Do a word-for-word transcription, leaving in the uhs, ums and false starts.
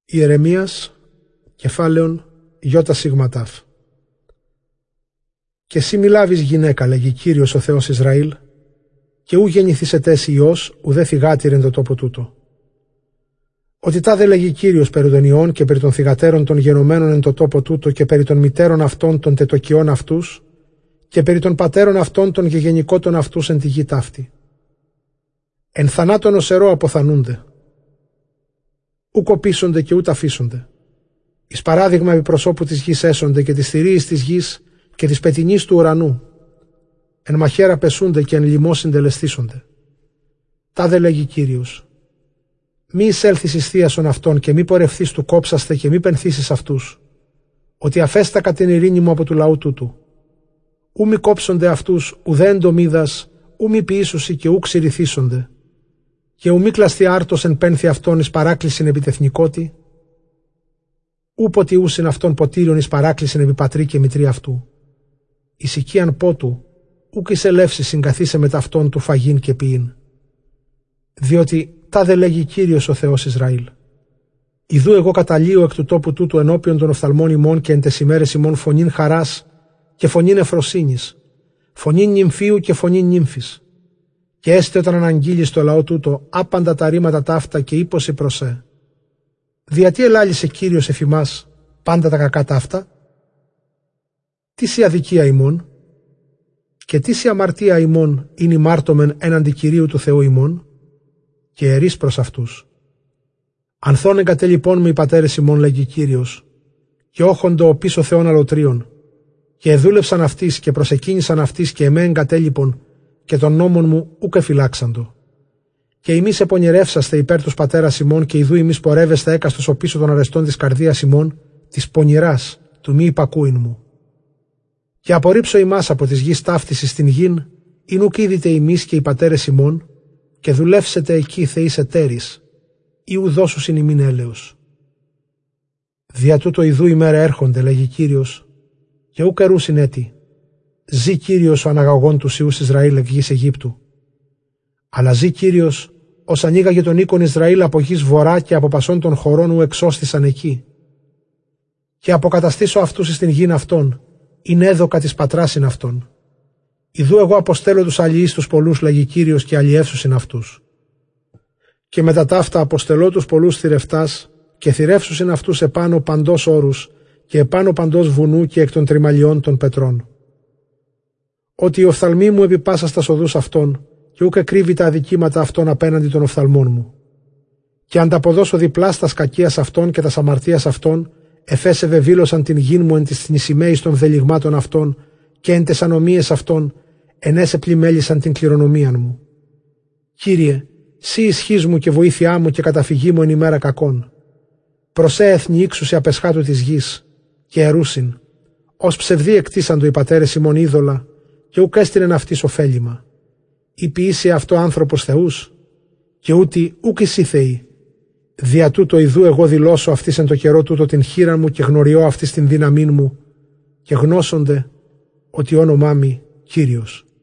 Ιερεμίας, κεφάλαιον Ιώτα Σιγματάφ. Και εσύ μη λάβεις γυναίκα, λέγει Κύριος ο Θεός Ισραήλ, και ου γεννηθήσετε εσύ Υιός, ουδέ θυγάτηρ εν το τόπο τούτο. Ότι τάδε λέγει Κύριος περί των ιών και περί των θυγατέρων των γενομένων εν το τόπο τούτο και περί των μητέρων αυτών των τετοκιών αυτούς και περί των πατέρων αυτών των γεγενικότων αυτούς εν τη γη ταύτη. Εν θανάτων οσερό αποθανούνται. Ου κοπίσονται και ούτα αφήσονται. Εις παράδειγμα επί προσώπου της γης έσονται και της θηρίης της γης και της πετεινής του ουρανού. Εν μαχαίρα πεσούνται και εν λιμό συντελεστήσονται. Τάδε λέγει Κύριος. Μη εισέλθεις εις θείασον αυτών και μη πορευθείς του κόψαστε και μη πενθήσεις αυτούς, ότι αφέστακα την ειρήνη μου από του λαού τούτου. Ου μη κόψονται αυτούς ουδέ εντομίδας, ου μη ποιήσουσι και ου ξηρηθήσονται, και ου μη κλαστεί άρτος εν πένθη αυτών εις παράκλησιν επιτεθνικότη, ου ποτιούσιν αυτών ποτήριον εις παράκλησιν επί πατρί και μητρί αυτού. Εις οικίαν πότου, ούκ εις ελεύσεις συγκαθίσε με ταυτόν του φαγήν και ποιήν. Διότι τάδε λέγει Κύριος ο Θεός Ισραήλ. Ιδού εγώ καταλύω εκ του τόπου τούτου ενώπιον των οφθαλμών ημών και εν τες ημέρες ημών φωνήν χαράς και φωνήν εφροσύνης, φωνήν νυμφίου και φωνήν νύμφης. Και έστε όταν αναγγείλει στο λαό τούτο άπαντα τα ρήματα ταύτα και ύπωση προσέ. Διατί ελάλησε Κύριος εφημάς πάντα τα κακά ταύτα? Τι σι αδικία ημών και τι σι αμαρτία ημών είναι ημάρτωμεν έναντι Κυρίου του Θεού ημών? Και ερείς προς αυτούς. Ανθών εγκατέ λοιπόν με οι πατέρες ημών, λέγει Κύριος, και όχοντο ο πίσω Θεών αλωτρίων, και εδούλευσαν αυτοίς και προσεκίνησαν αυτοίς και εμέ εγκατέλειπον, και των νόμων μου ούκ εφυλάξαντο. Και ημείς επονηρεύσαστε υπέρ τους πατέρας ημών, και ιδού ημείς πορεύεστε έκαστος ο πίσω των αρεστών της καρδίας ημών, της πονηράς, του μη υπακούειν μου. Και απορρίψω ημάς από της γης ταύτισης στην γην, ειν ουκ είδητε ημείς και οι πατέρες ημών, και δουλεύσετε εκεί θεείς εταίρεις, ή ουδώσουσιν ημίν έλεος. Δια τούτο ιδού ημέρα έρχονται, λέγει Κύριος, και ουκ ερούσιν έτη. Ζει Κύριος ο αναγαγών τους Υιούς Ισραήλ εκ γης Αιγύπτου. Αλλά ζει Κύριος, ως ανοίγαγε τον οίκον Ισραήλ από γης βορρά και από πασών των χωρών ου εξώστησαν εκεί. Και αποκαταστήσω αυτούς εις την γην αυτών, είναι έδοκα της πατράσιν αυτών. Ιδού εγώ αποστέλω τους αλλιείς τους πολλούς, λέγει Κύριος, και αλλιεύσουσιν αυτούς. Και μετά ταύτα αποστελώ τους πολλούς θηρευτάς, και θηρεύσουσιν αυτούς επάνω παντός όρους, και επάνω παντός βουνού και εκ των τριμαλιών των πετρών. Ότι οι οφθαλμοί μου επί πάσα στα οδούς αυτών, και ούκ εκρύβει τα αδικήματα αυτών απέναντι των οφθαλμών μου. Και ανταποδώσω διπλά στα κακίας αυτών και τα αμαρτίας αυτών, εφέσε βεβήλωσαν την γην μου εν της θνησιμαίης των δελιγμάτων αυτών, και εν τες ανομίες αυτών, ενέσε πλημέλησαν την κληρονομίαν μου. Κύριε, σύ ισχύς μου και βοήθειά μου και καταφυγή μου εν ημέρα κακών. Προσέ έθνη ύξουσι απεσχάτου της γης, και ερούσιν, ως ψευδή εκτίσαντο οι πατέρες ημών είδωλα, και ουκ έστειλεν αυτής ωφέλιμα. Ή ποιήσει αυτό άνθρωπος θεούς, και ούτι ούκ εσύ θεοί. Δια τούτο ιδού εγώ δηλώσω αυτής εν το καιρό τούτο την χείρα μου και γνωριώ αυτής την δύναμήν μου, και γνώσονται ότι όνομά μη Κύριος.